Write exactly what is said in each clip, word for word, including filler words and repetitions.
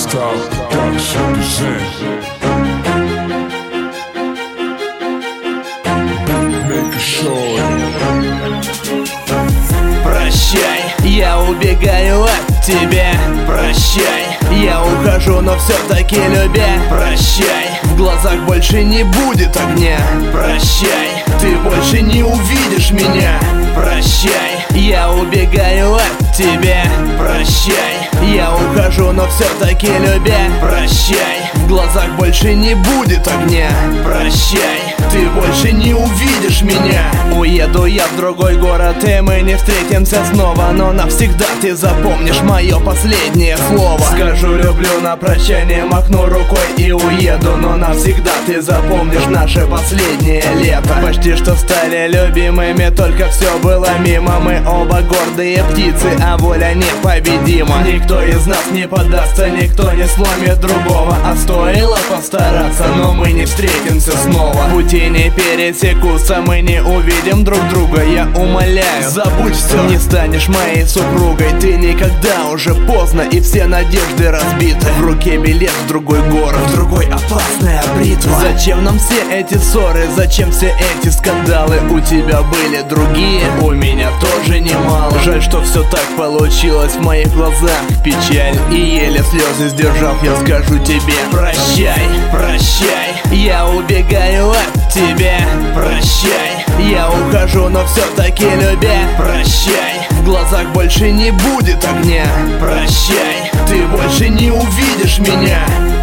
Stop, got something to say. Make it short. Прощай, я убегаю от тебя. Прощай, я ухожу, но все-таки любя. Прощай, в глазах больше не будет огня. Прощай, ты больше не увидишь меня. Прощай, я убегаю от тебя. Прощай, я ухожу, но все-таки любя. Прощай, в глазах больше не будет огня. Прощай, ты больше не увидишь меня. Уеду я в другой город, и мы не встретимся снова, но навсегда ты запомнишь мое последнее слово. Скажу люблю на прощание, махну рукой и уеду, но навсегда ты запомнишь наше последнее лето. Почти что стали любимыми, только все было мимо. Мы оба гордые птицы, а воля непобедима. Никто из нас не поддастся, никто не сломит другого. А стоило постараться, но мы не встретимся снова. Пути не пересекутся, мы не увидим друг друга. Я умоляю, забудь все, не станешь моей супругой. Ты никогда, уже поздно, и все надежды разбиты. В руке билет в другой город, в другой опасная бритва. Зачем нам все эти ссоры, зачем все эти скандалы? У тебя были другие, у меня тоже немало. Жаль, что все так получилось, в моих глазах печаль. И еле слезы сдержав, я скажу тебе: прощай, прощай, я убегаю от тебя. Прощай, я ухожу, но все-таки любя. Прощай, в глазах больше не будет огня. Прощай, ты больше не увидишь меня.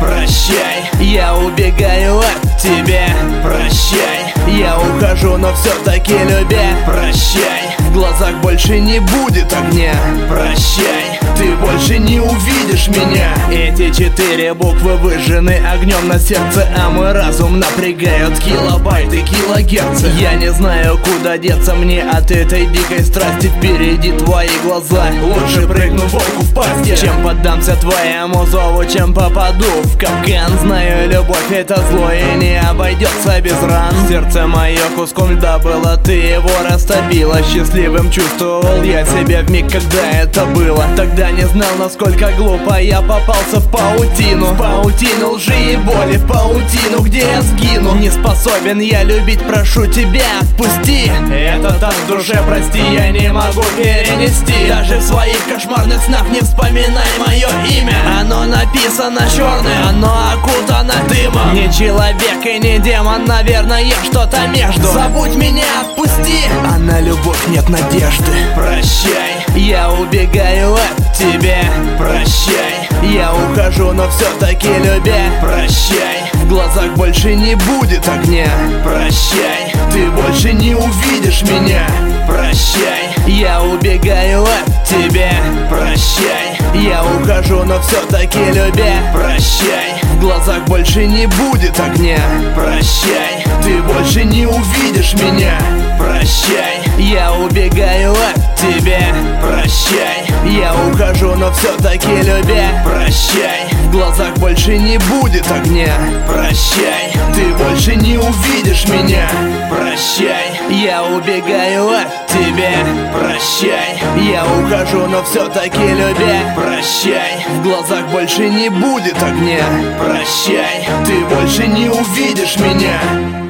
Прощай, я убегаю от тебя. Прощай, я ухожу, но все-таки любя. Прощай, в глазах больше не будет огня. Прощай, ты больше не увидишь меня. Эти четыре буквы выжжены огнем на сердце, а мой разум напрягают килобайты, килогерцы. Я не знаю, куда деться мне от этой дикой страсти. Впереди твои глаза, лучше прыгну волку в пасть, чем поддамся твоему зову, чем попаду в капкан. Знаю, любовь это зло и не обойдется без ран. Сердце мое куском льда было, ты его растопила. Счастливым чувствовал я себя в миг, когда это было. Тогда не знал, насколько глупо я попался в паутину. В паутину лжи и боли, в паутину, где я сгину. Не способен я любить, прошу тебя, отпусти. Этот ад в душе, прости, я не могу перенести. Даже в своих кошмарных снах не вспоминай мое имя. Оно написано черное, оно окутано дымом. Не человек и не демон, наверное, что-то между. Забудь меня, отпусти, а на любовь нет надежды. Прощай, я убегаю от тебя. Прощай, я ухожу, но все-таки любя. Прощай, в глазах больше не будет огня. Прощай, ты больше не увидишь меня. Прощай, я убегаю от тебя. Прощай, я ухожу, но все-таки любя. Прощай, в глазах больше не будет огня. Прощай, ты больше не увидишь меня. Прощай, я убегаю от тебя. Прощай, я ухожу, но все-таки любя. Прощай, в глазах больше не будет огня. Прощай, ты больше не увидишь меня. Прощай, я убегаю от тебя. Прощай, я ухожу, но все-таки любя. Прощай, в глазах больше не будет огня. Прощай, ты больше не увидишь меня.